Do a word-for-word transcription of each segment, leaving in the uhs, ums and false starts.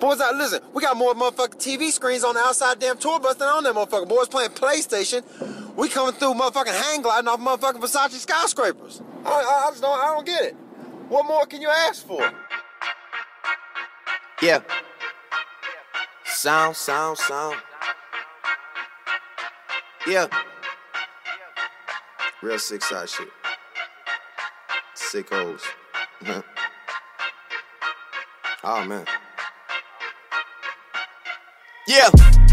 Boys out, listen, we got more motherfucking T V screens on the outside damn tour bus than on that motherfucker. Boys playing PlayStation. We coming through motherfucking hang gliding off motherfucking Versace skyscrapers. I, I, I just don't, I don't get it. What more can you ask for? Yeah. Sound, sound, sound. Yeah. Real sick side shit. Sick hoes. Oh, man. Yeah.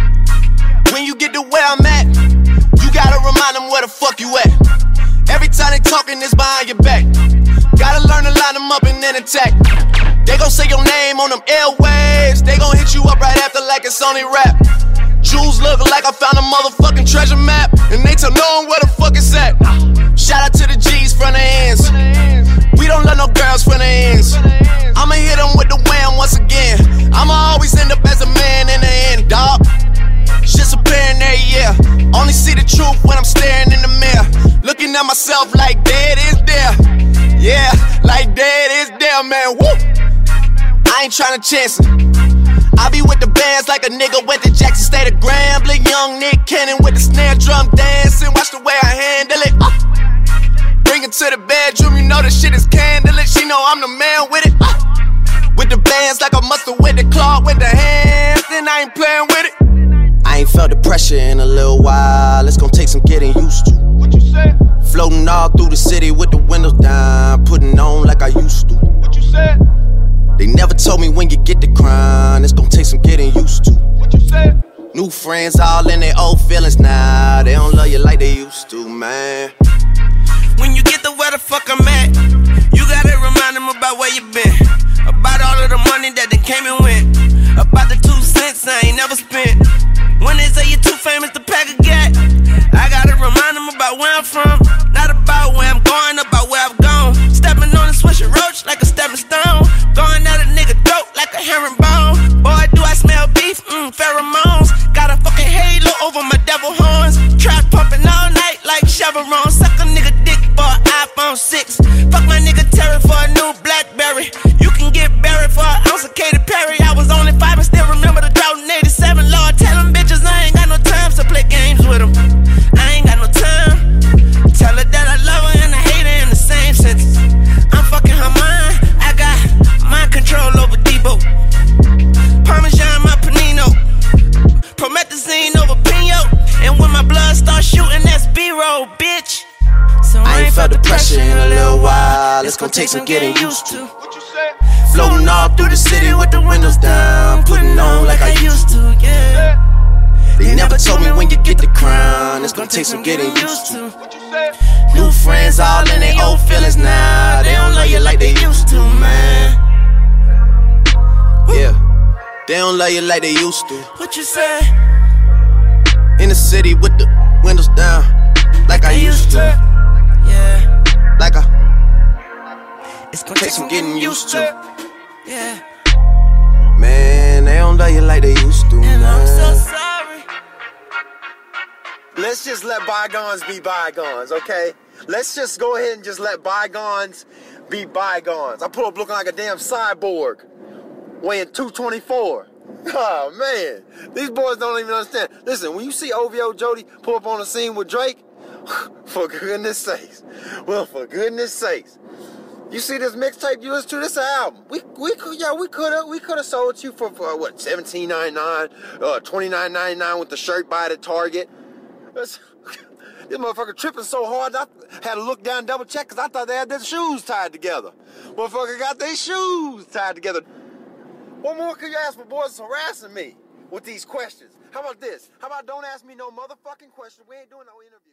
When you get to where I'm at, you gotta remind them where the fuck you at. Every time they talking, it's behind your back. Gotta learn to line them up and then attack. They gon' say your name on them airwaves. They gon' hit you up right after like it's only rap. Jewels look like I found a motherfucking treasure map, and they tell no one where the fuck it's at. Shout out to the G's from the ends. We don't let no girls from the ends. I'ma hit them with the wham once again. I'ma always end up as a man in the end, dawg. Shit's apparent there, yeah. Only see the truth when I'm staring in the mirror. Looking at myself like dead is there. Yeah, like dead is there, man. Woo! I ain't tryna chance it. I be with the bands like a nigga went to Jackson State of Grambling. Young Nick Cannon with the snare drum dancing. Watch the way I handle it. Uh. Bring it to the bedroom, you know the shit is candlelit. She know I'm the man with it. Uh. With the bands like a mustard with the claw with the hands, then I ain't playing with it. I ain't felt the pressure in a little while. It's gonna take some getting used to. What you say? Floating all through the city with the windows down, putting on like I used to. What you said? They never told me when you get the crown, it's gonna take some getting used to. What you said? New friends all in their old feelings now. They don't love you like they used to, man. When you get to where the fuck I'm at, you gotta remind them about where you been. About all of the money that they came and went. About the two cents I ain't never spent. When they say you're too famous to pack a gat, I gotta remind them about where I'm from. Not about where I'm going, about where I've gone. Stepping on a swisher roach like a stepping stone. Going at a nigga throat like a herringbone. Boy, do I smell beef? Mmm, pheromones. Got a fucking halo over my devil horns. Trap pumping all night like Chevron. Suck a nigga dick for an iPhone six. Fuck my nigga Terry for a new Blackberry. You can get buried for an ounce of Katy Perry. I was only five and still remember the drought in eighty-seven. Lord, tell them bitches I ain't got no time to play games with them. I ain't got no time. Tell her that I love her and I hate her in the same sentence. I'm fucking her mind. I got mind control over Debo. Parmesan my panino. Promethazine over Pino. And when my blood starts shooting, that's B-roll, bitch. So I, I ain't felt the pressure in a little while. It's gonna take some getting used to. What you say? Floating all through the city with the windows down, putting on like I used to, yeah. They never told me when you get the crown, it's gonna take some getting used to. New friends all in their old feelings now. They don't love you like they used to, man. Yeah, they don't love you like they used to. What you say? In the city with the windows down, like I used to. Yeah, like I. It's gonna take some getting used to. Yeah. Man, they don't love you like they used to, and man. I'm so sorry. Let's just let bygones be bygones, okay? Let's just go ahead and just let bygones be bygones. I pull up looking like a damn cyborg, weighing two twenty-four. Oh, man. These boys don't even understand. Listen, when you see O V O Jody pull up on the scene with Drake, for goodness sakes. Well, for goodness sakes. You see this mixtape you listen to, this album. We we could yeah we could have we could have sold you for, for what seventeen ninety-nine, uh twenty-nine ninety-nine with the shirt by the Target. This, this motherfucker tripping so hard I had to look down and double check because I thought they had their shoes tied together. Motherfucker got their shoes tied together. What more could you ask for? Boys harassing me with these questions? How about this? How about don't ask me no motherfucking questions? We ain't doing no interview.